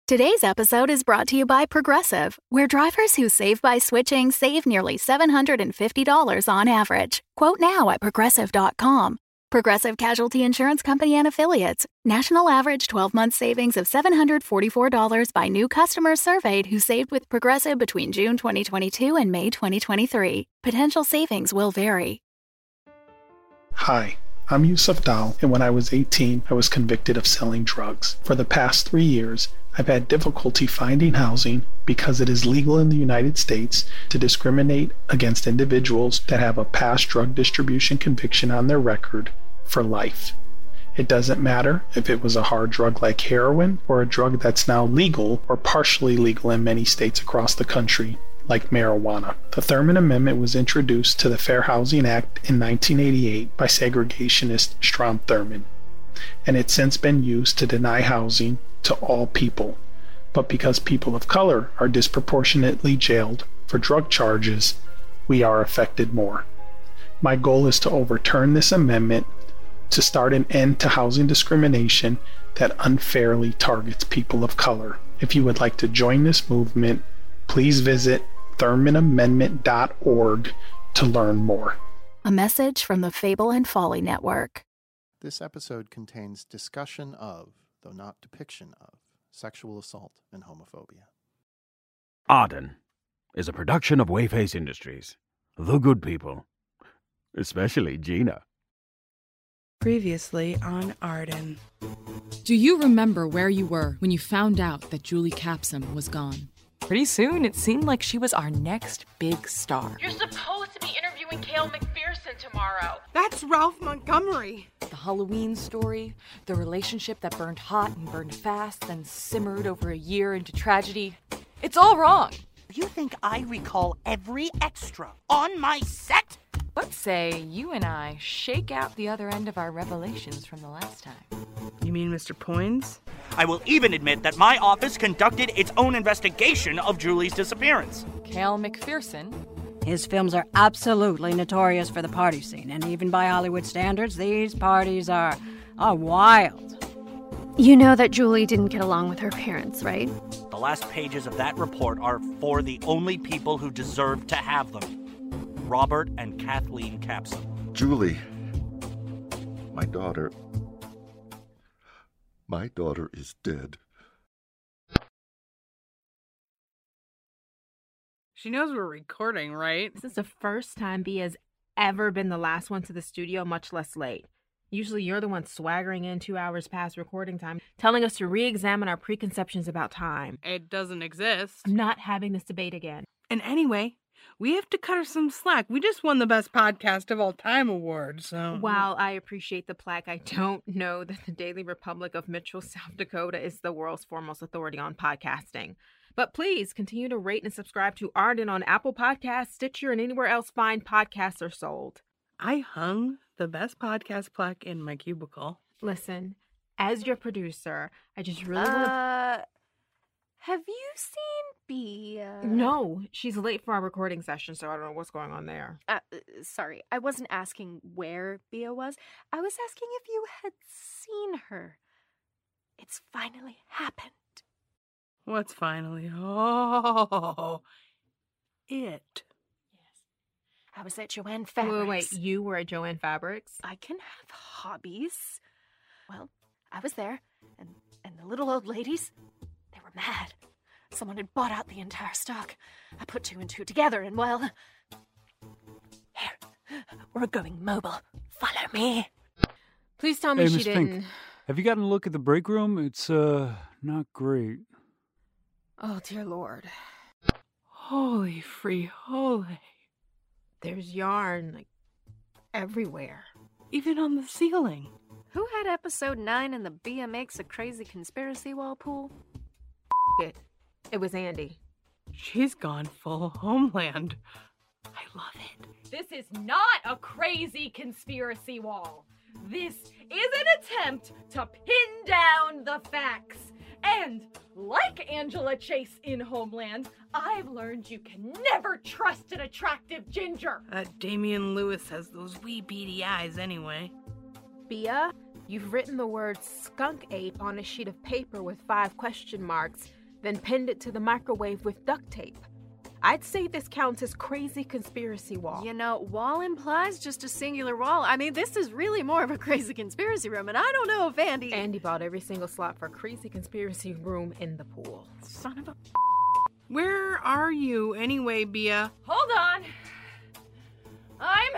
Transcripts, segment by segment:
Today's episode is brought to you by Progressive, where drivers who save by switching save nearly $750 on average. Quote now at Progressive.com. Progressive Casualty Insurance Company and Affiliates. National average 12-month savings of $744 by new customers surveyed who saved with Progressive between June 2022 and May 2023. Potential savings will vary. Hi, I'm Yusuf Dal, and when I was 18, I was convicted of selling drugs. For the past 3 years, I've had difficulty finding housing because it is legal in the United States to discriminate against individuals that have a past drug distribution conviction on their record for life. It doesn't matter if it was a hard drug like heroin or a drug that's now legal or partially legal in many states across the country, like marijuana. The Thurmond Amendment was introduced to the Fair Housing Act in 1988 by segregationist Strom Thurmond, and it's since been used to deny housing to all people. But because people of color are disproportionately jailed for drug charges, we are affected more. My goal is to overturn this amendment to start an end to housing discrimination that unfairly targets people of color. If you would like to join this movement, please visit ThurmondAmendment.org to learn more. A message from the Fable and Folly Network. This episode contains discussion of, though not depiction of, sexual assault and homophobia. Arden is a production of Wayface Industries. The good people. Especially Gina. Previously on Arden. Do you remember where you were when you found out that Julie Capsum was gone? Pretty soon, it seemed like she was our next big star. You're supposed to be interviewing Cale McPherson tomorrow. That's Ralph Montgomery. The Halloween story, the relationship that burned hot and burned fast, then simmered over a year into tragedy. It's all wrong. You think I recall every extra on my set? Let's say you and I shake out the other end of our revelations from the last time. You mean Mr. Poins? I will even admit that my office conducted its own investigation of Julie's disappearance. Cale McPherson. His films are absolutely notorious for the party scene, and even by Hollywood standards, these parties are wild. You know that Julie didn't get along with her parents, right? The last pages of that report are for the only people who deserve to have them. Robert and Kathleen Capsum. Julie, my daughter is dead. She knows we're recording, right? This is the first time B has ever been the last one to the studio, much less late. Usually you're the one swaggering in 2 hours past recording time, telling us to re-examine our preconceptions about time. It doesn't exist. I'm not having this debate again. And anyway, we have to cut her some slack. We just won the Best Podcast of All Time award, so... While I appreciate the plaque, I don't know that the Daily Republic of Mitchell, South Dakota is the world's foremost authority on podcasting. But please continue to rate and subscribe to Arden on Apple Podcasts, Stitcher, and anywhere else fine podcasts are sold. I hung the Best Podcast plaque in my cubicle. Listen, as your producer, I just really want to... Have you seen B? No, she's late for our recording session, so I don't know what's going on there. Sorry, I wasn't asking where Bia was. I was asking if you had seen her. It's finally happened. What's finally? Oh, it. I was at Joanne Fabrics. Wait, you were at Joanne Fabrics? I can have hobbies. Well, I was there, and the little old ladies, they were mad. Someone had bought out the entire stock. I put 2 and 2 together, and well... Here, we're going mobile. Follow me. Please tell me she Miss didn't... Fink, have you gotten a look at the break room? It's, not great. Oh, dear Lord. Holy free holy. There's yarn, like, everywhere. Even on the ceiling. Who had episode 9 in the Bia Makes a Crazy Conspiracy Wall pool? It was Andy. She's gone full Homeland. I love it. This is not a crazy conspiracy wall. This is an attempt to pin down the facts. And like Angela Chase in Homeland, I've learned you can never trust an attractive ginger. Damian Lewis has those wee beady eyes anyway. Bia, You've written the word skunk ape on a sheet of paper with 5 question marks, then pinned it to the microwave with duct tape. I'd say this counts as crazy conspiracy wall. You know, wall implies just a singular wall. I mean, this is really more of a crazy conspiracy room, and I don't know if Andy... Andy bought every single slot for crazy conspiracy room in the pool. Son of a... Where are you anyway, Bia? Hold on. I'm...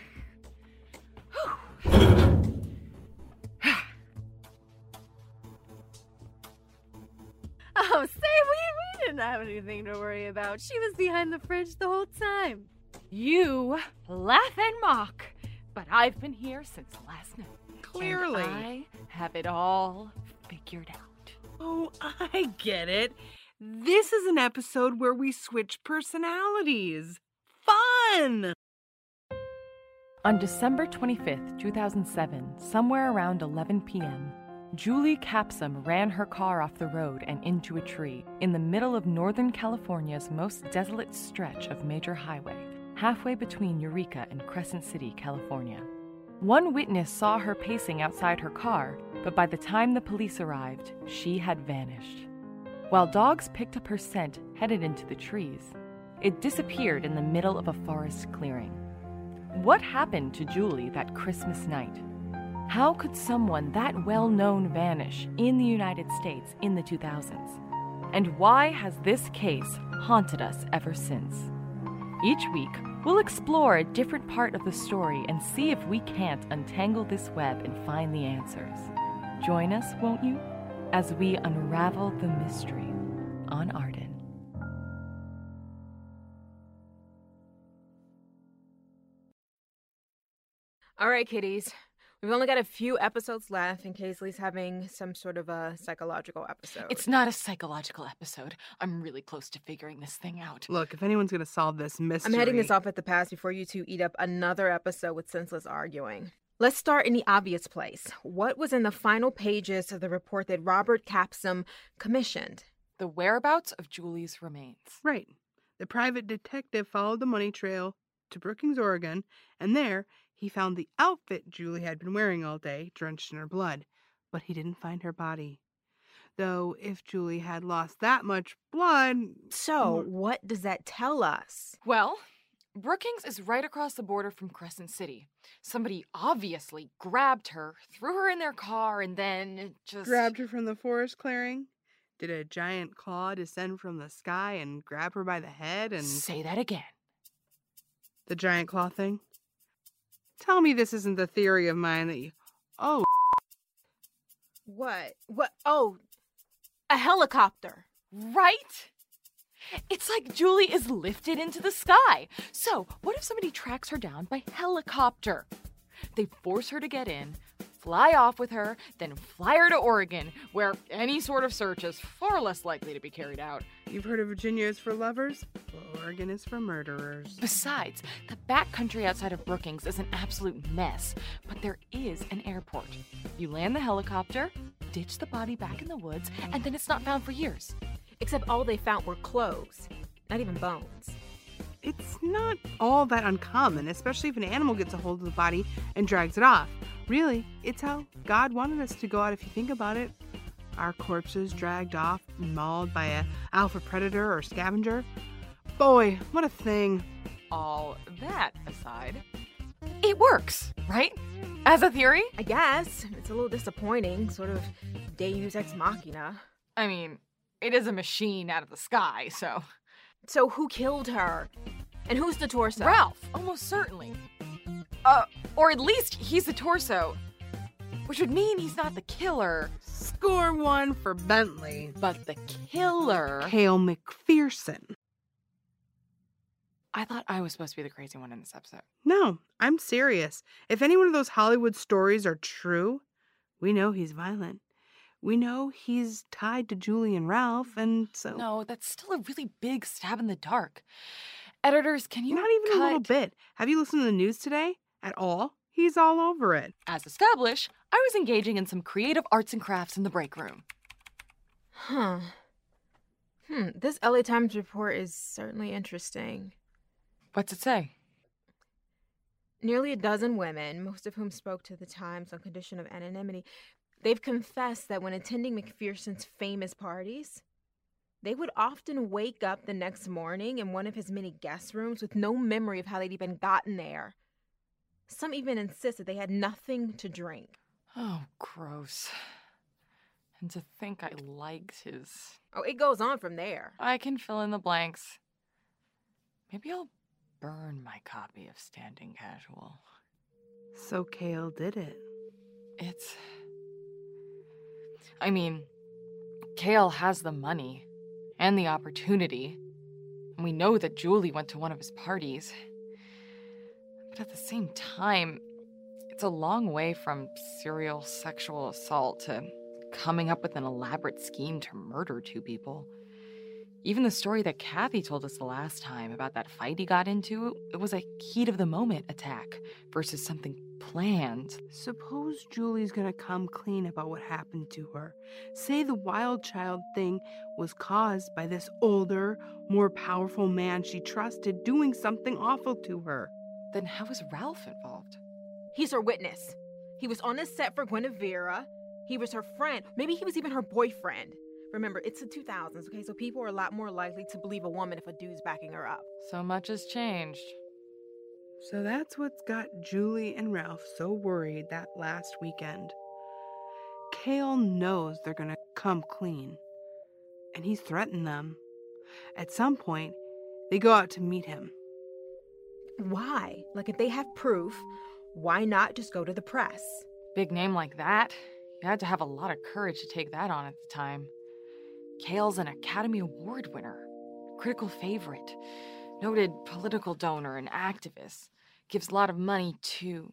Oh, say, we didn't have anything to worry about. She was behind the fridge the whole time. You laugh and mock, but I've been here since last night. Clearly. And I have it all figured out. Oh, I get it. This is an episode where we switch personalities. Fun! On December 25th, 2007, somewhere around 11 p.m., Julie Capsum ran her car off the road and into a tree in the middle of Northern California's most desolate stretch of major highway, halfway between Eureka and Crescent City, California. One witness saw her pacing outside her car, but by the time the police arrived, she had vanished. While dogs picked up her scent headed into the trees, it disappeared in the middle of a forest clearing. What happened to Julie that Christmas night? How could someone that well-known vanish in the United States in the 2000s? And why has this case haunted us ever since? Each week, we'll explore a different part of the story and see if we can't untangle this web and find the answers. Join us, won't you, as we unravel the mystery on Arden. All right, kiddies. We've only got a few episodes left, and Kaisley's having some sort of a psychological episode. It's not a psychological episode. I'm really close to figuring this thing out. Look, if anyone's going to solve this mystery... I'm heading this off at the pass before you two eat up another episode with senseless arguing. Let's start in the obvious place. What was in the final pages of the report that Robert Capsum commissioned? The whereabouts of Julie's remains. Right. The private detective followed the money trail to Brookings, Oregon, and there he found the outfit Julie had been wearing all day, drenched in her blood, but he didn't find her body. Though if Julie had lost that much blood... So, what does that tell us? Well, Brookings is right across the border from Crescent City. Somebody obviously grabbed her, threw her in their car, and then just... Grabbed her from the forest clearing? Did a giant claw descend from the sky and grab her by the head and... Say that again. The giant claw thing? Tell me this isn't the theory of mine that you... Oh. What? Oh, a helicopter. Right? It's like Julie is lifted into the sky. So, what if somebody tracks her down by helicopter? They force her to get in, fly off with her, then fly her to Oregon, where any sort of search is far less likely to be carried out. You've heard of Virginia is for lovers? Well, Oregon is for murderers. Besides, the backcountry outside of Brookings is an absolute mess, but there is an airport. You land the helicopter, ditch the body back in the woods, and then it's not found for years. Except all they found were clothes, not even bones. It's not all that uncommon, especially if an animal gets a hold of the body and drags it off. Really, it's how God wanted us to go out if you think about it. Our corpses dragged off, mauled by a alpha predator or scavenger. Boy, what a thing. All that aside, it works, right? As a theory? I guess. It's a little disappointing, sort of Deus Ex Machina. I mean, it is a machine out of the sky, so... So who killed her? And who's the torso? Ralph, almost certainly. Or at least he's the torso. Which would mean he's not the killer. Score one for Bentley. But the killer... Cale McPherson. I thought I was supposed to be the crazy one in this episode. No, I'm serious. If any one of those Hollywood stories are true, we know he's violent. We know he's tied to Julie and Ralph, and so... No, that's still a really big stab in the dark. Editors, can you Not even a little bit. Have you listened to the news today? At all? He's all over it. As established, I was engaging in some creative arts and crafts in the break room. This LA Times report is certainly interesting. What's it say? Nearly a dozen women, most of whom spoke to the Times on condition of anonymity, they've confessed that when attending McPherson's famous parties, they would often wake up the next morning in one of his many guest rooms with no memory of how they'd even gotten there. Some even insist that they had nothing to drink. Oh, gross. And to think I liked his... Oh, it goes on from there. I can fill in the blanks. Maybe I'll burn my copy of Standing Casual. So Cale did it. I mean, Cale has the money and the opportunity. And we know that Julie went to one of his parties. But at the same time, it's a long way from serial sexual assault to coming up with an elaborate scheme to murder two people. Even the story that Kathy told us the last time about that fight he got into, it was a heat-of-the-moment attack versus something planned. Suppose Julie's gonna come clean about what happened to her. Say the wild child thing was caused by this older, more powerful man she trusted doing something awful to her. Then how is Ralph involved? He's her witness. He was on the set for Guinevere. He was her friend. Maybe he was even her boyfriend. Remember, it's the 2000s, okay? So people are a lot more likely to believe a woman if a dude's backing her up. So much has changed. So that's what's got Julie and Ralph so worried that last weekend. Cale knows they're gonna come clean, and he's threatened them. At some point, they go out to meet him. Why? Like, if they have proof, why not just go to the press? Big name like that, you had to have a lot of courage to take that on at the time. Cale's an Academy Award winner, critical favorite, noted political donor and activist, gives a lot of money to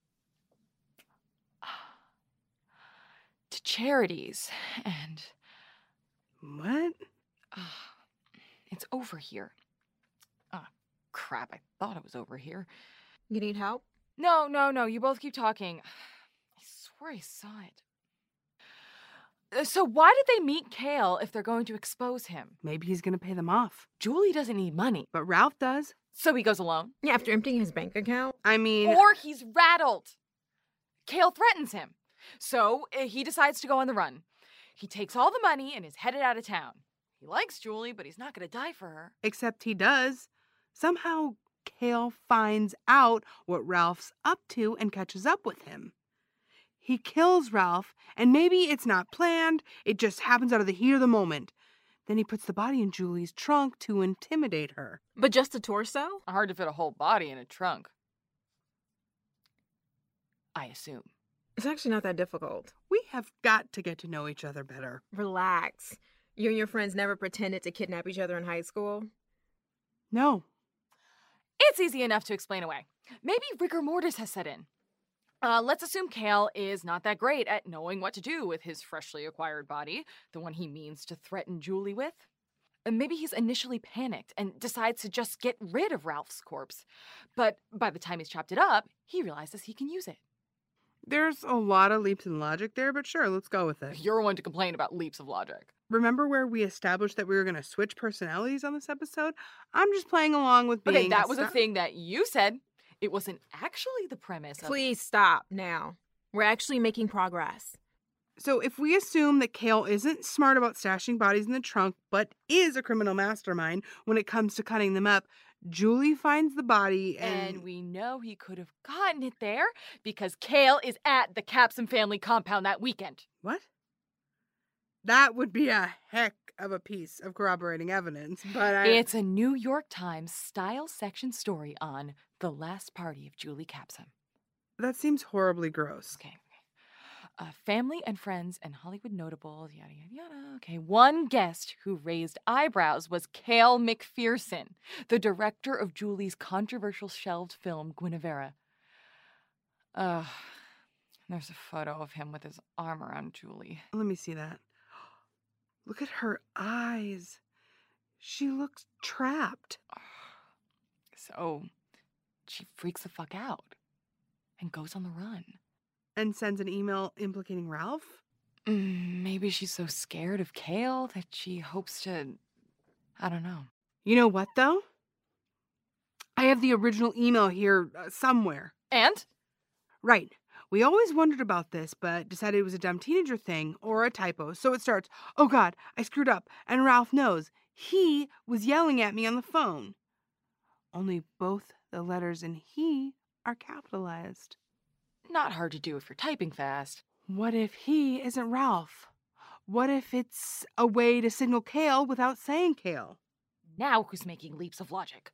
charities, and... What? It's over here. Crap, I thought it was over here. You need help? No, you both keep talking. I swear I saw it. So why did they meet Cale if they're going to expose him? Maybe he's gonna pay them off. Julie doesn't need money. But Ralph does. So he goes alone? Yeah, after emptying his bank account? I mean... Or he's rattled. Cale threatens him. So he decides to go on the run. He takes all the money and is headed out of town. He likes Julie, but he's not gonna die for her. Except he does. Somehow, Cale finds out what Ralph's up to and catches up with him. He kills Ralph, and maybe it's not planned, it just happens out of the heat of the moment. Then he puts the body in Julie's trunk to intimidate her. But just the torso? Hard to fit a whole body in a trunk. I assume. It's actually not that difficult. We have got to get to know each other better. Relax. You and your friends never pretended to kidnap each other in high school? No. It's easy enough to explain away. Maybe rigor mortis has set in. Let's assume Cale is not that great at knowing what to do with his freshly acquired body, the one he means to threaten Julie with. Maybe he's initially panicked and decides to just get rid of Ralph's corpse. But by the time he's chopped it up, he realizes he can use it. There's a lot of leaps in logic there, but sure, let's go with it. You're one to complain about leaps of logic. Remember where we established that we were going to switch personalities on this episode? I'm just playing along with being... Okay, that was a thing that you said. It wasn't actually the premise of... Please stop now. We're actually making progress. So if we assume that Cale isn't smart about stashing bodies in the trunk, but is a criminal mastermind when it comes to cutting them up, Julie finds the body and we know he could have gotten it there because Cale is at the Capsum family compound that weekend. What? That would be a heck of a piece of corroborating evidence, but It's a New York Times style section story on the last party of Julie Capsum. That seems horribly gross. Okay. Family and friends and Hollywood notables, yada, yada, yada. Okay, one guest who raised eyebrows was Cale McPherson, the director of Julie's controversial shelved film, Guinevere. There's a photo of him with his arm around Julie. Let me see that. Look at her eyes. She looks trapped. So, she freaks the fuck out and goes on the run. And sends an email implicating Ralph? Maybe she's so scared of Cale that she hopes to... I don't know. You know what, though? I have the original email here somewhere. And? Right. We always wondered about this, but decided it was a dumb teenager thing or a typo. So it starts, "Oh God, I screwed up." And Ralph knows. He was yelling at me on the phone. Only both the letters in he are capitalized. Not hard to do if you're typing fast. What if he isn't Ralph? What if it's a way to signal Cale without saying Cale? Now who's making leaps of logic?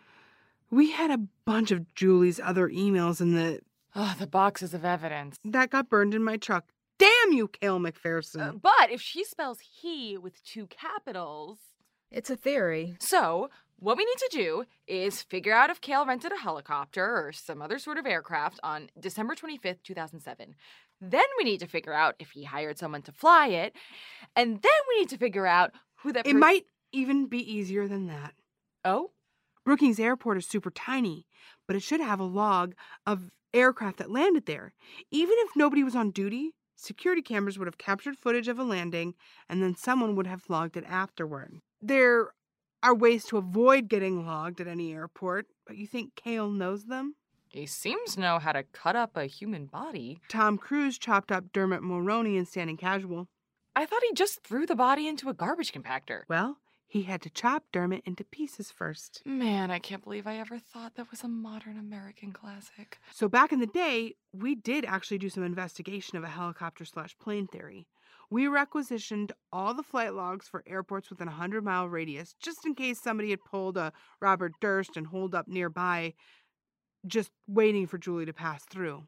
We had a bunch of Julie's other emails in the boxes of evidence. That got burned in my truck. Damn you, Cale McPherson. But if she spells he with 2 capitals... It's a theory. So, what we need to do is figure out if Cale rented a helicopter or some other sort of aircraft on December 25th, 2007. Then we need to figure out if he hired someone to fly it. And then we need to figure out who that... It might even be easier than that. Oh? Brookings Airport is super tiny, but it should have a log of aircraft that landed there. Even if nobody was on duty, security cameras would have captured footage of a landing, and then someone would have logged it afterward. There are ways to avoid getting logged at any airport, but you think Cale knows them? He seems to know how to cut up a human body. Tom Cruise chopped up Dermot Mulroney in Standing Casual. I thought he just threw the body into a garbage compactor. Well, he had to chop Dermot into pieces first. Man, I can't believe I ever thought that was a modern American classic. So back in the day, we did actually do some investigation of a helicopter/plane theory. We requisitioned all the flight logs for airports within a 100-mile radius, just in case somebody had pulled a Robert Durst and holed up nearby, just waiting for Julie to pass through.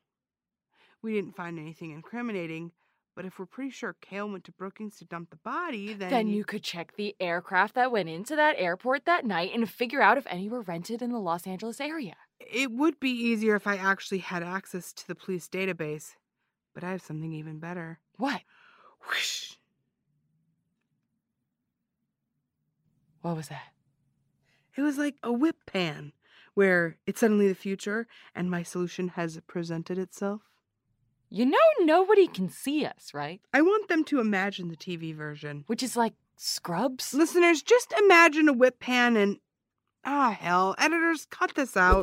We didn't find anything incriminating, but if we're pretty sure Cale went to Brookings to dump the body, then you could check the aircraft that went into that airport that night and figure out if any were rented in the Los Angeles area. It would be easier if I actually had access to the police database, but I have something even better. What? Whoosh. What was that? It was like a whip pan, where it's suddenly the future and my solution has presented itself. You know nobody can see us, right? I want them to imagine the TV version. Which is like Scrubs? Listeners, just imagine a whip pan and... hell, editors, cut this out.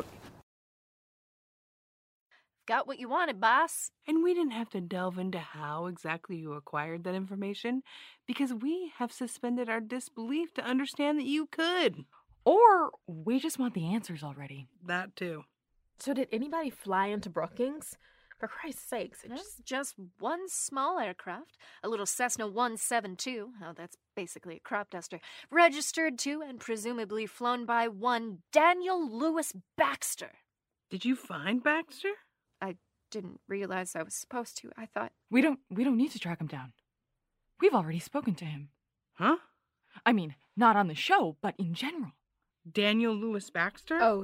Got what you wanted, boss. And we didn't have to delve into how exactly you acquired that information, because we have suspended our disbelief to understand that you could. Or we just want the answers already. That too. So did anybody fly into Brookings? For Christ's sakes, It's just one small aircraft, a little Cessna 172, that's basically a crop duster, registered to and presumably flown by one Daniel Lewis Baxter. Did you find Baxter? I didn't realize I was supposed to. I thought... We don't need to track him down. We've already spoken to him. Huh? I mean, not on the show, but in general. Daniel Lewis Baxter? Oh,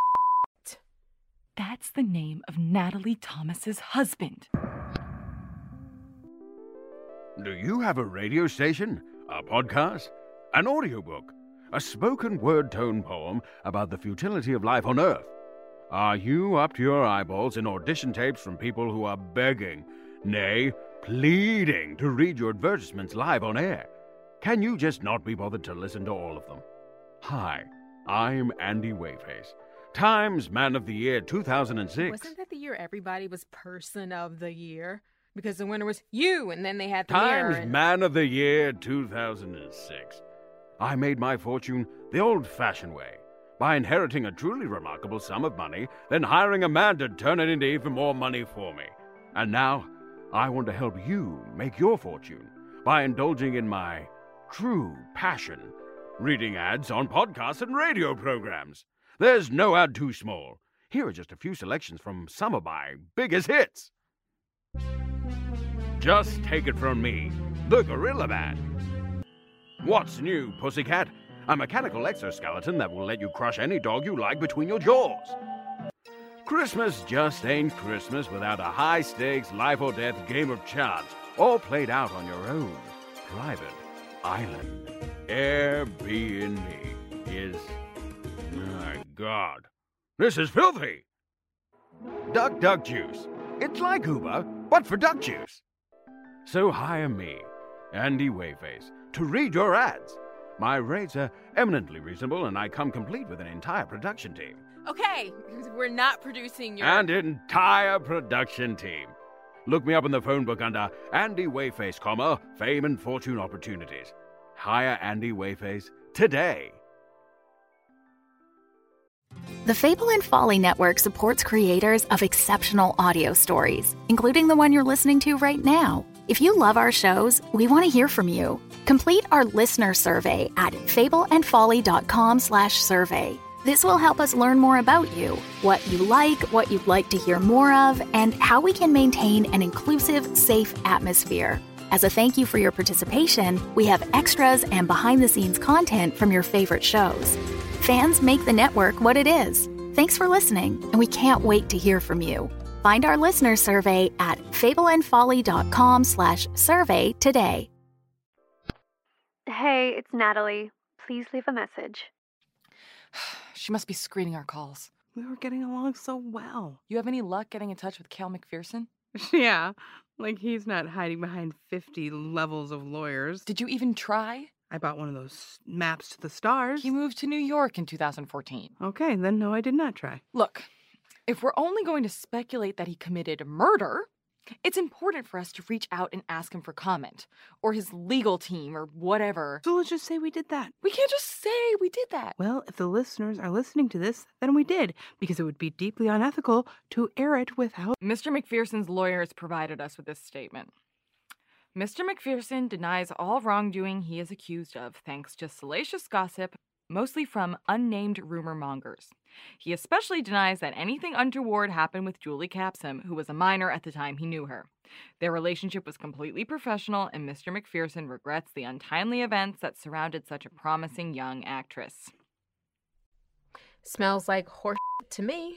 That's the name of Natalie Thomas's husband. Do you have a radio station, a podcast, an audiobook, a spoken word tone poem about the futility of life on Earth? Are you up to your eyeballs in audition tapes from people who are begging, nay, pleading to read your advertisements live on air? Can you just not be bothered to listen to all of them? Hi, I'm Andy Wayface, Times Man of the Year 2006. Wasn't that the year everybody was Person of the Year? Because the winner was you, and then they had the Times mirror. Man of the Year 2006. I made my fortune the old-fashioned way, by inheriting a truly remarkable sum of money, then hiring a man to turn it into even more money for me. And now, I want to help you make your fortune by indulging in my true passion, reading ads on podcasts and radio programs. There's no ad too small. Here are just a few selections from some of my biggest hits. Just take it from me, the Gorilla Man. What's new, pussycat? A mechanical exoskeleton that will let you crush any dog you like between your jaws. Christmas just ain't Christmas without a high-stakes life-or-death game of chance, all played out on your own private island. Airbnb is... My God, this is filthy! Duck Juice. It's like Uber, but for duck juice. So hire me, Andy Wayface, to read your ads. My rates are eminently reasonable, and I come complete with an entire production team. Okay, we're not producing your... And entire production team. Look me up in the phone book under Andy Wayface, fame and fortune opportunities. Hire Andy Wayface today. The Fable and Folly Network supports creators of exceptional audio stories, including the one you're listening to right now. If you love our shows, we want to hear from you. Complete our listener survey at fableandfolly.com/survey. This will help us learn more about you, what you like, what you'd like to hear more of, and how we can maintain an inclusive, safe atmosphere. As a thank you for your participation, we have extras and behind-the-scenes content from your favorite shows. Fans make the network what it is. Thanks for listening, and we can't wait to hear from you. Find our listener survey at fableandfolly.com/survey today. Hey, it's Natalie. Please leave a message. She must be screening our calls. We were getting along so well. You have any luck getting in touch with Cale McPherson? Yeah, like he's not hiding behind 50 levels of lawyers. Did you even try? I bought one of those maps to the stars. He moved to New York in 2014. Okay, then no, I did not try. Look, if we're only going to speculate that he committed murder, it's important for us to reach out and ask him for comment, or his legal team, or whatever. So let's just say we did that. We can't just say we did that. Well, if the listeners are listening to this, then we did, because it would be deeply unethical to air it without... Mr. McPherson's lawyers provided us with this statement. Mr. McPherson denies all wrongdoing he is accused of, thanks to salacious gossip, mostly from unnamed rumor mongers. He especially denies that anything untoward happened with Julie Capsum, who was a minor at the time he knew her. Their relationship was completely professional, and Mr. McPherson regrets the untimely events that surrounded such a promising young actress. Smells like horse to me.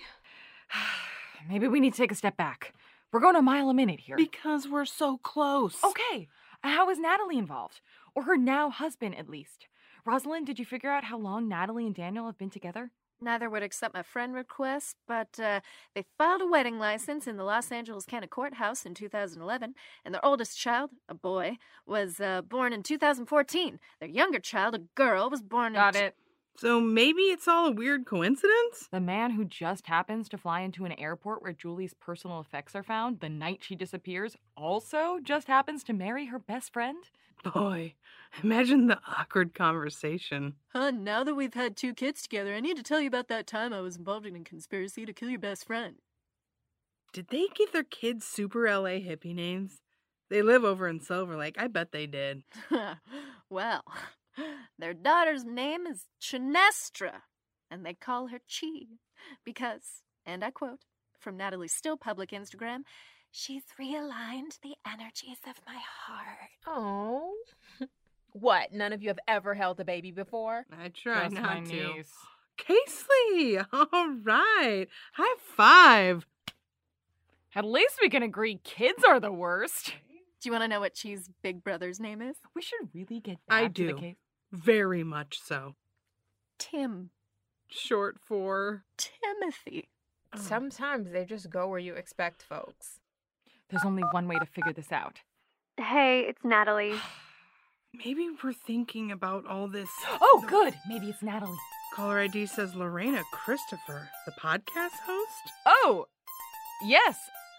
Maybe we need to take a step back. We're going a mile a minute here. Because we're so close. Okay. How is Natalie involved? Or her now husband, at least? Rosalind, did you figure out how long Natalie and Daniel have been together? Neither would accept my friend request, but they filed a wedding license in the Los Angeles County Courthouse in 2011, and their oldest child, a boy, was born in 2014. Their younger child, a girl, was born Got it. So maybe it's all a weird coincidence? The man who just happens to fly into an airport where Julie's personal effects are found the night she disappears also just happens to marry her best friend? Boy, imagine the awkward conversation. Now that we've had 2 kids together, I need to tell you about that time I was involved in a conspiracy to kill your best friend. Did they give their kids super LA hippie names? They live over in Silver Lake. I bet they did. Well, their daughter's name is Chinestra, and they call her Chi because, and I quote, from Natalie's still public Instagram, "She's realigned the energies of my heart." Oh. What, none of you have ever held a baby before? I try Just not my to. niece. Casely! All right. High five. At least we can agree kids are the worst. Do you want to know what Chi's big brother's name is? We should really get back I to do. the case. Very much so. Tim. Short for... Timothy. Sometimes they just go where you expect, folks. There's only one way to figure this out. Hey, it's Natalie. Maybe we're thinking about all this... Oh, good. Maybe it's Natalie. Caller ID says Lorena Christopher, the podcast host? Oh, yes.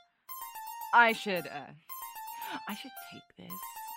I should take this.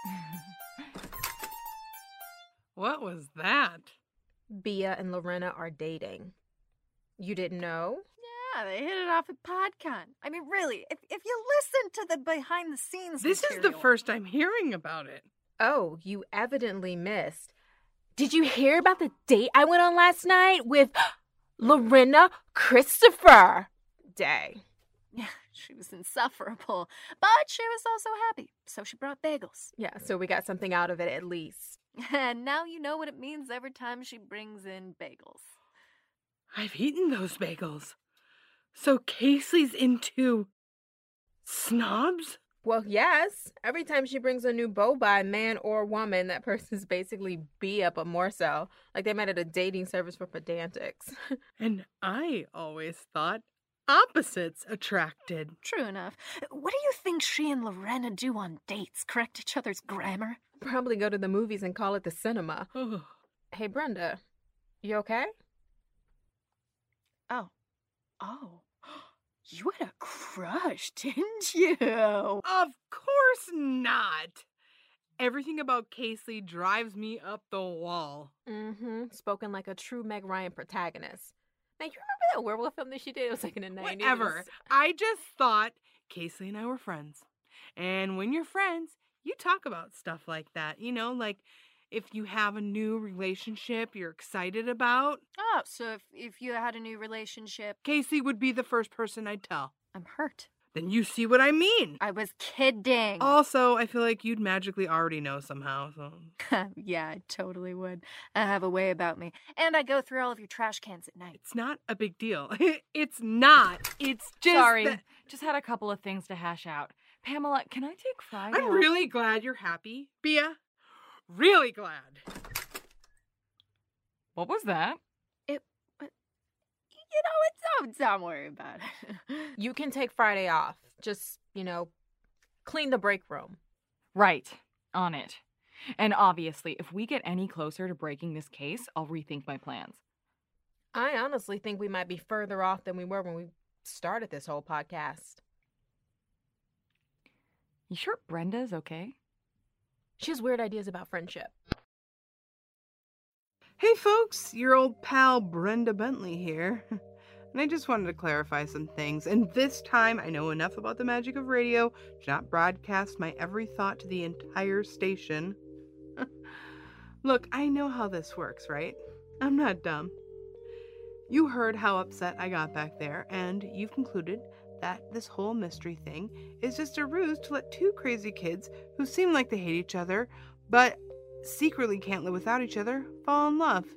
What was that? Bia and Lorena are dating. You didn't know? Yeah, they hit it off at PodCon. I mean, really, if you listen to the behind-the-scenes This material... is the first I'm hearing about it. Oh, you evidently missed. Did you hear about the date I went on last night with Lorena Christopher? Day. Yeah, she was insufferable, but she was also happy, so she brought bagels. Yeah, so we got something out of it at least. And now you know what it means every time she brings in bagels. I've eaten those bagels. So Casey's into... snobs? Well, yes. Every time she brings a new beau by, man or woman, that person's basically Bia, but more so. Like they met at a dating service for pedantics. And I always thought opposites attracted. True enough. What do you think she and Lorena do on dates? Correct each other's grammar? Probably go to the movies and call it the cinema. Oh. Hey, Brenda, you okay? Oh, Oh, you had a crush, didn't you? Of course not. Everything about Casely drives me up the wall. Mm-hmm. Spoken like a true Meg Ryan protagonist. Now, you remember that werewolf film that she did? It was like in the 90s. Whatever. I just thought Casely and I were friends. And when you're friends, you talk about stuff like that. You know, like if you have a new relationship you're excited about. Oh, so if you had a new relationship... Casey would be the first person I'd tell. I'm hurt. Then you see what I mean. I was kidding. Also, I feel like you'd magically already know somehow. So. Yeah, I totally would. I have a way about me. And I go through all of your trash cans at night. It's not a big deal. It's not. It's just Sorry, just had a couple of things to hash out. Pamela, can I take Friday I'm off? really glad you're happy, Bea. Really glad. What was that? Don't worry about it. You can take Friday off. Just, clean the break room. Right. On it. And obviously, if we get any closer to breaking this case, I'll rethink my plans. I honestly think we might be further off than we were when we started this whole podcast. You sure Brenda's okay? She has weird ideas about friendship. Hey folks, your old pal Brenda Bentley here. And I just wanted to clarify some things. And this time, I know enough about the magic of radio to not broadcast my every thought to the entire station. Look, I know how this works, right? I'm not dumb. You heard how upset I got back there, and you've concluded that this whole mystery thing is just a ruse to let two crazy kids who seem like they hate each other, but secretly can't live without each other, fall in love.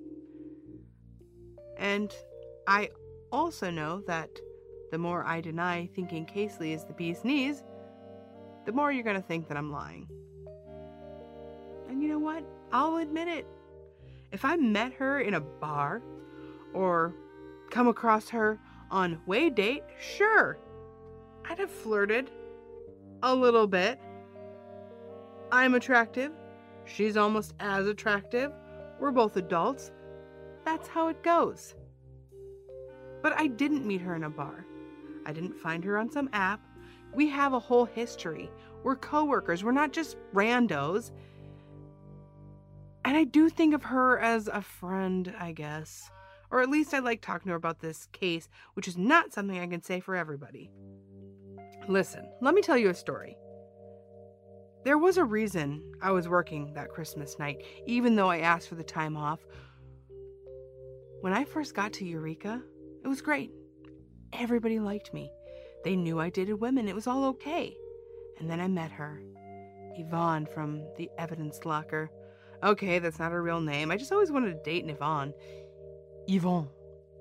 And I also know that the more I deny thinking Casely is the bee's knees, the more you're going to think that I'm lying. And you know what? I'll admit it. If I met her in a bar or come across her on way date, sure, I'd have flirted a little bit. I'm attractive. She's almost as attractive. We're both adults. That's how it goes. But I didn't meet her in a bar. I didn't find her on some app. We have a whole history. We're coworkers. We're not just randos. And I do think of her as a friend, I guess. Or at least I like talking to her about this case, which is not something I can say for everybody. Listen, let me tell you a story. There was a reason I was working that Christmas night, even though I asked for the time off. When I first got to Eureka, it was great. Everybody liked me. They knew I dated women. It was all okay. And then I met her. Yvonne from the evidence locker. Okay, that's not her real name. I just always wanted to date an Yvonne. Yvonne.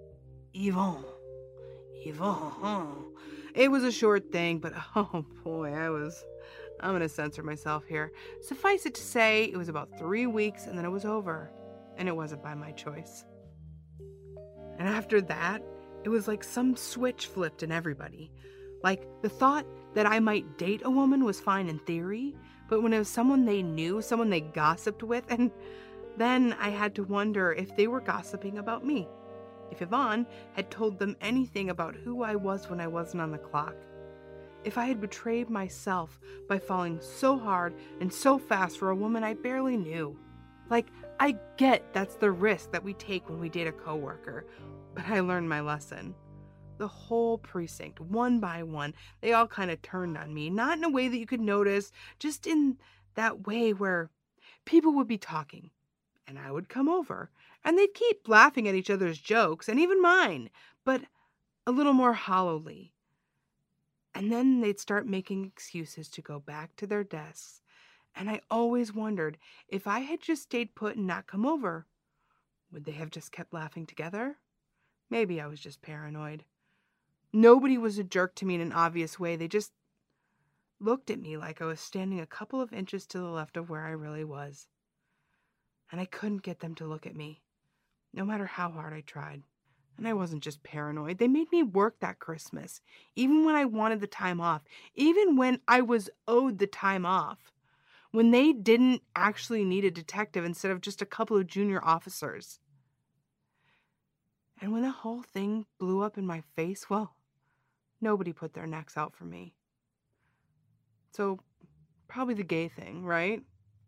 It was a short thing, but oh boy, I'm going to censor myself here. Suffice it to say, it was about 3 weeks and then it was over. And it wasn't by my choice. And after that, it was like some switch flipped in everybody. Like, the thought that I might date a woman was fine in theory, but when it was someone they knew, someone they gossiped with, and then I had to wonder if they were gossiping about me. If Yvonne had told them anything about who I was when I wasn't on the clock. If I had betrayed myself by falling so hard and so fast for a woman I barely knew. Like, I get that's the risk that we take when we date a coworker, but I learned my lesson. The whole precinct, one by one, they all kind of turned on me, not in a way that you could notice, just in that way where people would be talking, and I would come over, and they'd keep laughing at each other's jokes, and even mine, but a little more hollowly. And then they'd start making excuses to go back to their desks. And I always wondered, if I had just stayed put and not come over, would they have just kept laughing together? Maybe I was just paranoid. Nobody was a jerk to me in an obvious way. They just looked at me like I was standing a couple of inches to the left of where I really was. And I couldn't get them to look at me, no matter how hard I tried. And I wasn't just paranoid. They made me work that Christmas, even when I wanted the time off, even when I was owed the time off, when they didn't actually need a detective instead of just a couple of junior officers. And when the whole thing blew up in my face, well, nobody put their necks out for me. So, probably the gay thing, right?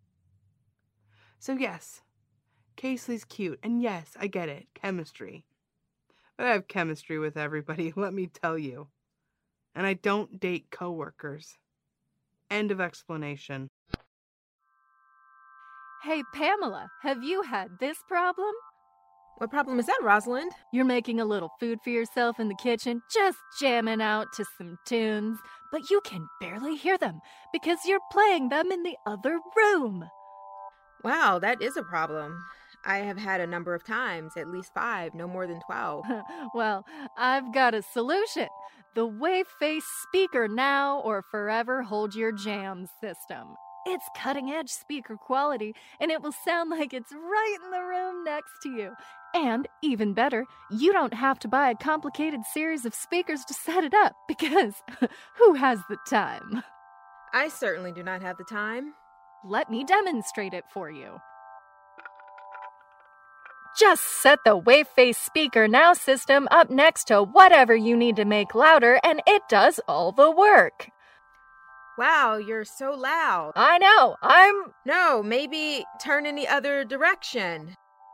So yes, Casely's cute, and yes, I get it, chemistry. But I have chemistry with everybody, let me tell you. And I don't date coworkers. End of explanation. Hey, Pamela, have you had this problem? What problem is that, Rosalind? You're making a little food for yourself in the kitchen, just jamming out to some tunes, but you can barely hear them because you're playing them in the other room. Wow, that is a problem. I have had a number of times, at least 5, no more than 12. Well, I've got a solution. The Waveface Speaker Now or Forever Hold Your Jams system. It's cutting-edge speaker quality, and it will sound like it's right in the room next to you. And, even better, you don't have to buy a complicated series of speakers to set it up, because who has the time? I certainly do not have the time. Let me demonstrate it for you. Just set the Waveface Speaker Now system up next to whatever you need to make louder, and it does all the work. Wow, you're so loud. I know, No, maybe turn in the other direction.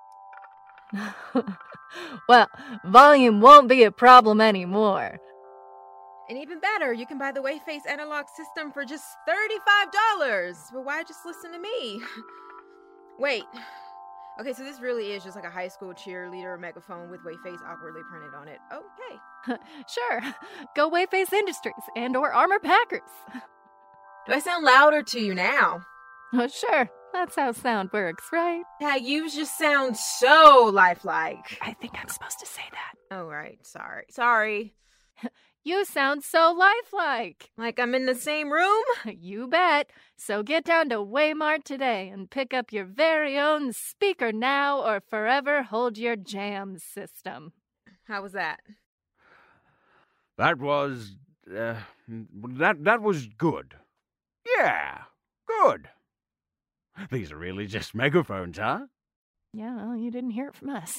Well, volume won't be a problem anymore. And even better, you can buy the Waveface analog system for just $35. But why just listen to me? Wait. Okay, so this really is just like a high school cheerleader megaphone with Waveface awkwardly printed on it. Okay. Sure. Go Waveface Industries and or Armor Packers. Do I sound louder to you now? Sure. That's how sound works, right? Yeah, you just sound so lifelike. I think I'm supposed to say that. Oh, right. Sorry. You sound so lifelike. Like I'm in the same room? You bet. So get down to Waymart today and pick up your very own Speaker Now or Forever Hold Your Jams system. How was that? That was... that was good. Yeah, good. These are really just megaphones, huh? Yeah, well, you didn't hear it from us.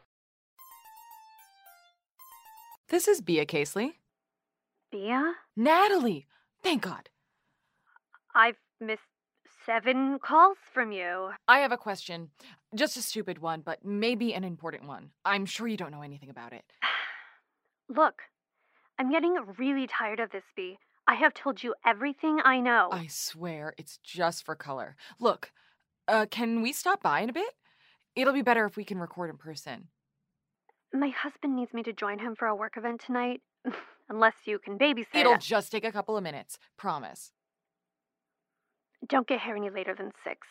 This is Bea Casely. Bea? Natalie! Thank God. I've missed 7 calls from you. I have a question. Just a stupid one, but maybe an important one. I'm sure you don't know anything about it. Look, I'm getting really tired of this, Bea. I have told you everything I know. I swear, it's just for color. Look, can we stop by in a bit? It'll be better if we can record in person. My husband needs me to join him for a work event tonight. Unless you can babysit. It'll just take a couple of minutes. Promise. Don't get here any later than 6.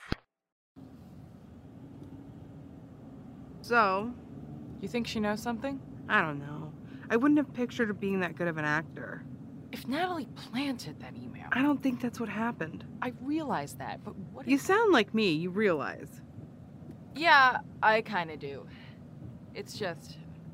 So? You think she knows something? I don't know. I wouldn't have pictured her being that good of an actor. If Natalie planted that email... I don't think that's what happened. I realize that, but what You sound like me, you realize. Yeah, I kinda do. It's just...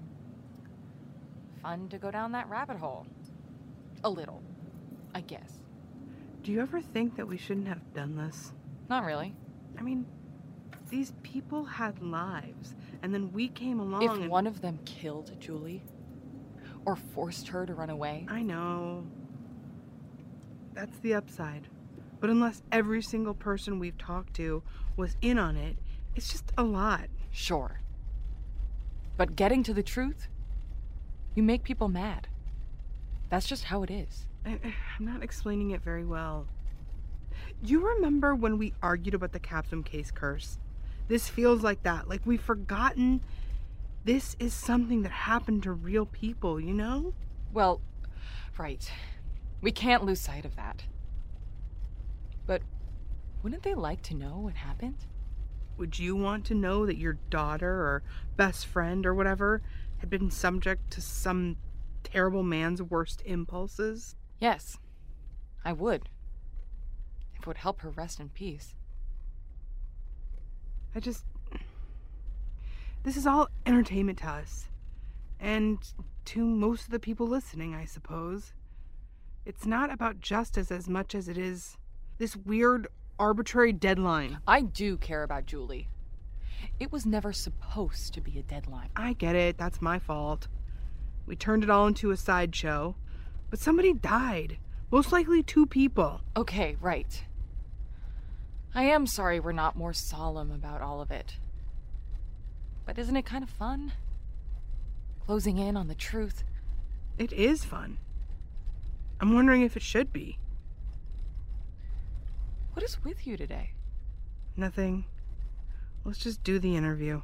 fun to go down that rabbit hole. A little, I guess. Do you ever think that we shouldn't have done this? Not really. I mean, these people had lives, and then we came along If one of them killed Julie, or forced her to run away... I know. That's the upside. But unless every single person we've talked to was in on it, it's just a lot. Sure. But getting to the truth, you make people mad. That's just how it is. I'm not explaining it very well. You remember when we argued about the Capsum case curse? This feels like that. Like we've forgotten this is something that happened to real people, you know? Well, right. We can't lose sight of that. But wouldn't they like to know what happened? Would you want to know that your daughter or best friend or whatever had been subject to some terrible man's worst impulses? Yes, I would. If it would help her rest in peace. This is all entertainment to us. And to most of the people listening, I suppose. It's not about justice as much as it is this weird, arbitrary deadline. I do care about Julie. It was never supposed to be a deadline. I get it. That's my fault. We turned it all into a sideshow. But somebody died. Most likely 2 people. Okay, right. I am sorry we're not more solemn about all of it. But isn't it kind of fun? Closing in on the truth. It is fun. I'm wondering if it should be. What is with you today? Nothing. Let's just do the interview.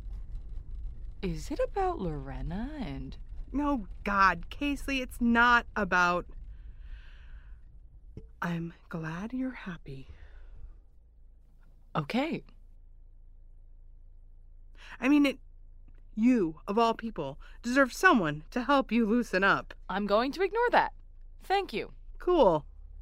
Is it about Lorena and... No, God, Casely, it's not about... I'm glad you're happy. Okay. I mean, you, of all people, deserve someone to help you loosen up. I'm going to ignore that. Thank you. Cool.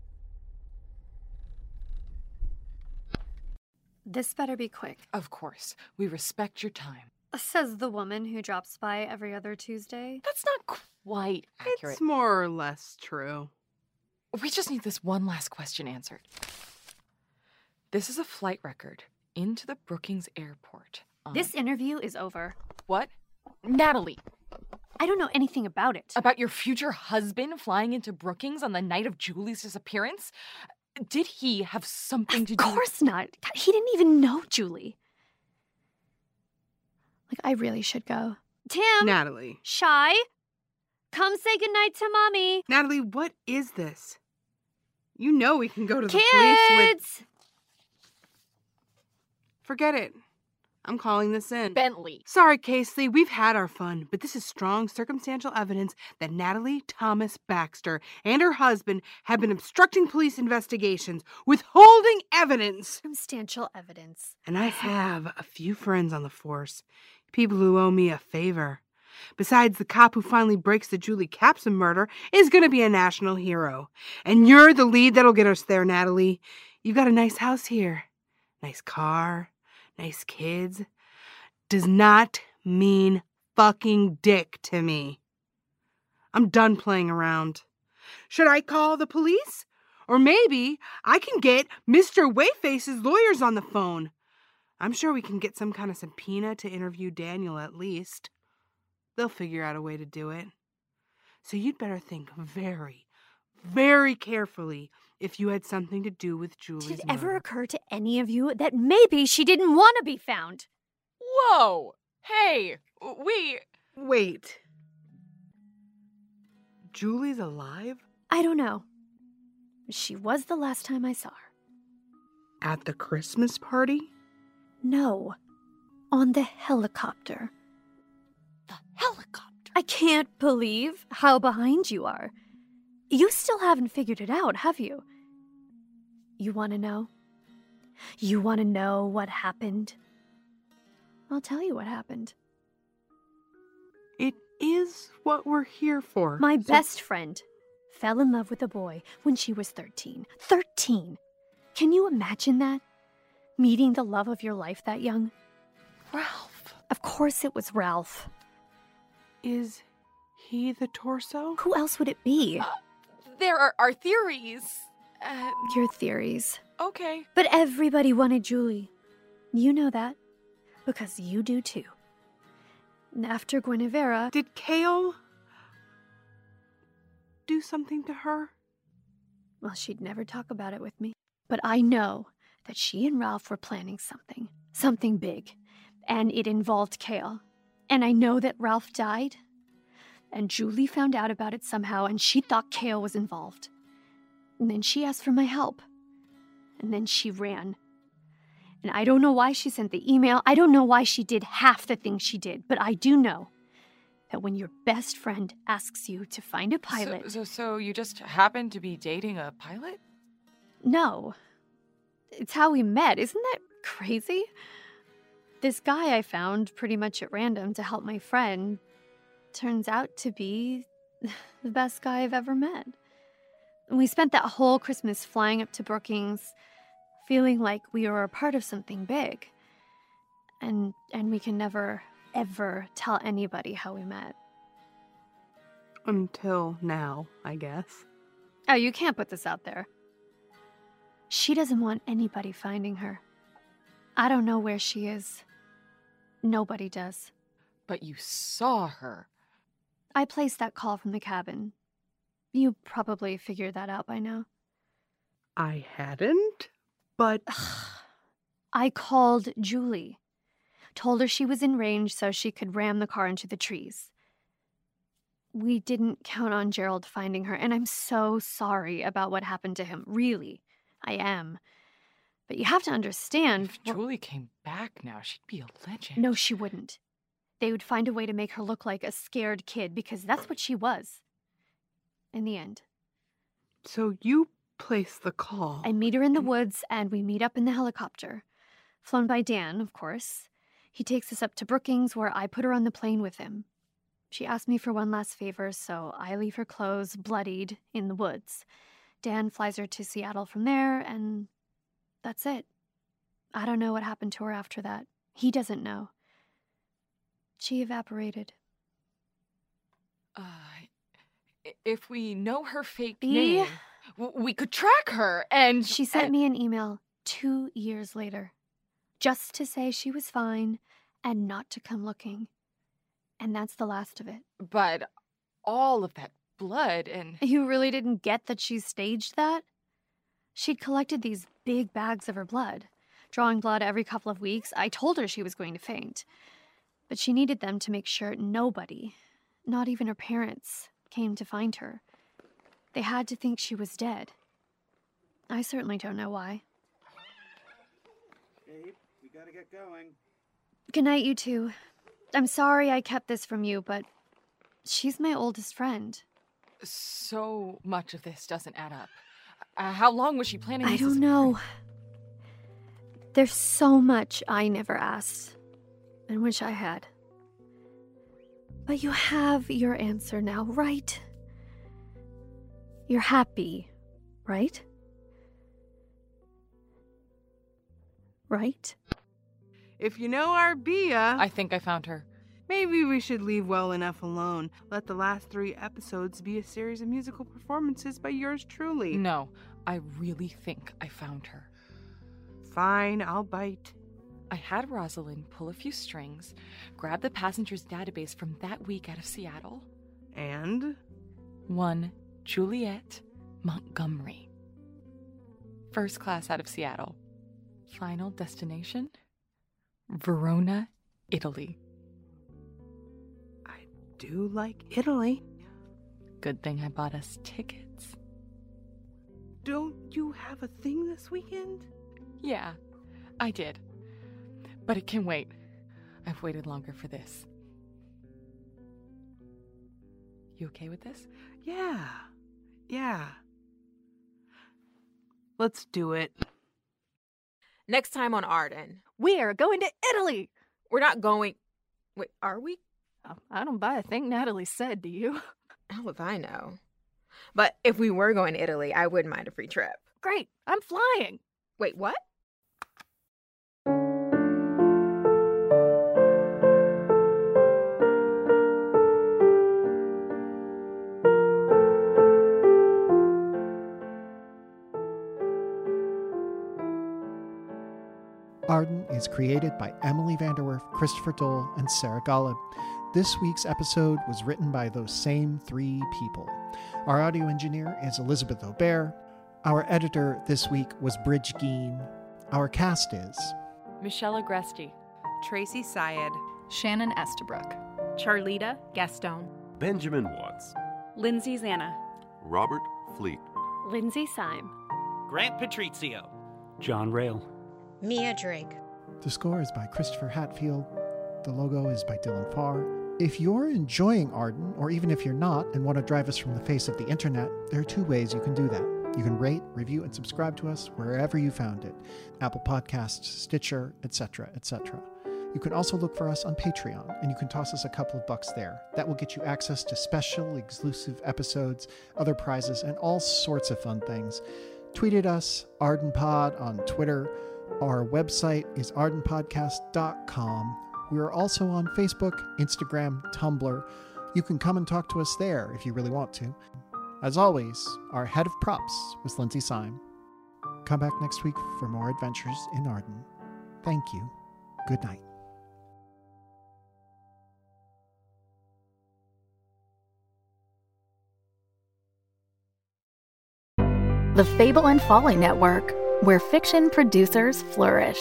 This better be quick. Of course. We respect your time. Says the woman who drops by every other Tuesday. That's not quite accurate. It's more or less true. We just need this one last question answered. This is a flight record into the Brookings airport. This interview is over. What? Natalie. I don't know anything about it. About your future husband flying into Brookings on the night of Julie's disappearance? Did he have something to do? Of course not. God, he didn't even know Julie. Like, I really should go. Tim! Natalie. Shy? Come say goodnight to Mommy. Natalie, what is this? You know we can go to the Kids! police with... Forget it. I'm calling this in. Bentley. Sorry, Casely, we've had our fun, but this is strong circumstantial evidence that Natalie Thomas Baxter and her husband have been obstructing police investigations, withholding evidence. Circumstantial evidence. And I have a few friends on the force, people who owe me a favor. Besides, the cop who finally breaks the Julie Capsum murder is going to be a national hero. And you're the lead that'll get us there, Natalie. You've got a nice house here, nice car, nice kids. Does not mean fucking dick to me. I'm done playing around. Should I call the police? Or maybe I can get Mr. Wayface's lawyers on the phone. I'm sure we can get some kind of subpoena to interview Daniel at least. They'll figure out a way to do it. So you'd better think very, very carefully if you had something to do with Julie's Did it murder. ever occur to any of you that maybe she didn't want to be found? Whoa! Hey! Wait. Julie's alive? I don't know. She was the last time I saw her. At the Christmas party? No. On the helicopter. The helicopter? I can't believe how behind you are. You still haven't figured it out, have you? You want to know? You want to know what happened? I'll tell you what happened. It is what we're here for. My best friend fell in love with a boy when she was 13. 13! Can you imagine that? Meeting the love of your life that young? Ralph. Of course it was Ralph. Is he the torso? Who else would it be? There are theories. Your theories. Okay. But everybody wanted Julie. You know that. Because you do too. And after Guinevere... Did Kale do something to her? Well, she'd never talk about it with me. But I know that she and Ralph were planning something. Something big. And it involved Kale. And I know that Ralph died. And Julie found out about it somehow, and she thought Kale was involved. And then she asked for my help. And then she ran. And I don't know why she sent the email. I don't know why she did half the things she did. But I do know that when your best friend asks you to find a pilot... So you just happened to be dating a pilot? No. It's how we met. Isn't that crazy? This guy I found pretty much at random to help my friend turns out to be the best guy I've ever met. And we spent that whole Christmas flying up to Brookings, feeling like we were a part of something big. And we can never, ever tell anybody how we met. Until now, I guess. Oh, you can't put this out there. She doesn't want anybody finding her. I don't know where she is. Nobody does. But you saw her. I placed that call from the cabin. You probably figured that out by now. I hadn't, but... I called Julie. Told her she was in range so she could ram the car into the trees. We didn't count on Gerald finding her, and I'm so sorry about what happened to him. Really, I am. But you have to understand... If Julie came back now, she'd be a legend. No, she wouldn't. They would find a way to make her look like a scared kid, because that's what she was. In the end. So you placed the call. I meet her in the woods, and we meet up in the helicopter. Flown by Dan, of course. He takes us up to Brookings, where I put her on the plane with him. She asked me for one last favor, so I leave her clothes bloodied in the woods. Dan flies her to Seattle from there, and that's it. I don't know what happened to her after that. He doesn't know. She evaporated. If we know her fake name, we could track her, and... She sent me an email 2 years later, just to say she was fine and not to come looking. And that's the last of it. But all of that blood and... You really didn't get that she staged that? She'd collected these big bags of her blood, drawing blood every couple of weeks. I told her she was going to faint. But she needed them to make sure nobody, not even her parents, came to find her. They had to think she was dead. I certainly don't know why. Babe, we gotta get going. Good night, you two. I'm sorry I kept this from you, but she's my oldest friend. So much of this doesn't add up. How long was she planning this? I don't know. There's so much I never asked and wish I had. But you have your answer now, right? You're happy, right? Right? If you know our Bia... I think I found her. Maybe we should leave well enough alone. Let the last 3 episodes be a series of musical performances by yours truly. No, I really think I found her. Fine, I'll bite. I had Rosalind pull a few strings, grab the passengers database from that week out of Seattle. And? One Juliet Montgomery. First class out of Seattle. Final destination? Verona, Italy. I do like Italy. Good thing I bought us tickets. Don't you have a thing this weekend? Yeah, I did. But it can wait. I've waited longer for this. You okay with this? Yeah. Let's do it. Next time on Arden. We're going to Italy! We're not going... Wait, are we? Oh, I don't buy a thing Natalie said, do you? How if I know? But if we were going to Italy, I wouldn't mind a free trip. Great, I'm flying. Wait, what? Arden is created by Emily Vanderwerf, Christopher Dole, and Sarah Golub. This week's episode was written by those same 3 people. Our audio engineer is Elizabeth Aubert. Our editor this week was Bridge Geen. Our cast is Michelle Agresti, Tracy Syed, Shannon Estabrook, Charlita Gaston, Benjamin Watts, Lindsay Zanna, Robert Fleet, Lindsay Syme, Grant Patrizio, John Rail, Mia Drake. The score is by Christopher Hatfield. The logo is by Dylan Farr. If you're enjoying Arden, or even if you're not and want to drive us from the face of the internet, there are 2 ways you can do that. You can rate, review, and subscribe to us wherever you found it. Apple Podcasts, Stitcher, etc., etc. You can also look for us on Patreon, and you can toss us a couple of bucks there. That will get you access to special, exclusive episodes, other prizes, and all sorts of fun things. Tweet at us, ArdenPod on Twitter. Our website is ardenpodcast.com. We are also on Facebook, Instagram, Tumblr. You can come and talk to us there if you really want to. As always, our head of props was Lindsay Syme. Come back next week for more adventures in Arden. Thank you. Good night. The Fable and Folly Network, where fiction producers flourish.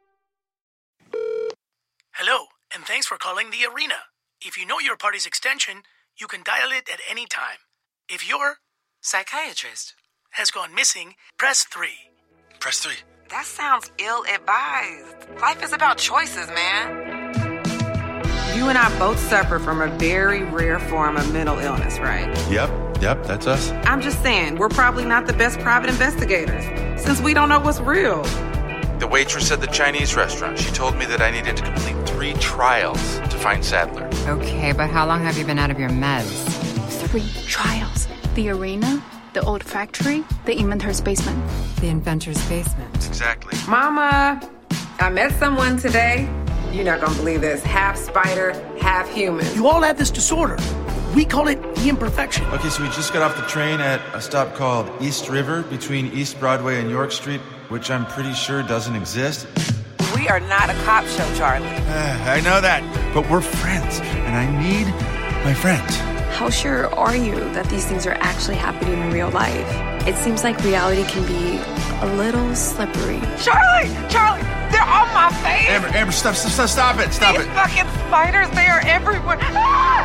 Hello, and thanks for calling the Arena. If you know your party's extension, you can dial it at any time. If your psychiatrist has gone missing, press 3. Press 3. That sounds ill-advised. Life is about choices, man. You and I both suffer from a very rare form of mental illness, right? Yep, that's us. I'm just saying, we're probably not the best private investigators, since we don't know what's real. The waitress at the Chinese restaurant, she told me that I needed to complete 3 trials to find Sadler. Okay, but how long have you been out of your meds? 3 trials. The Arena, the Old Factory, the Inventor's Basement. The Inventor's Basement. Exactly. Mama, I met someone today. You're not gonna believe this. Half spider, half human. You all have this disorder. We call it the imperfection. Okay, so we just got off the train at a stop called East River between East Broadway and York Street, which I'm pretty sure doesn't exist. We are not a cop show, Charlie. I know that, but we're friends, and I need my friends. How sure are you that these things are actually happening in real life? It seems like reality can be a little slippery. Charlie, they're on my face. Amber, stop it. These fucking spiders, they are everywhere. Ah!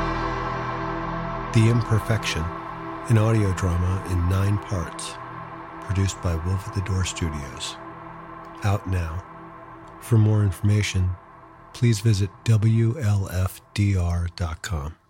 The Imperfection, an audio drama in 9 parts, produced by Wolf at the Door Studios. Out now. For more information, please visit WLFDR.com.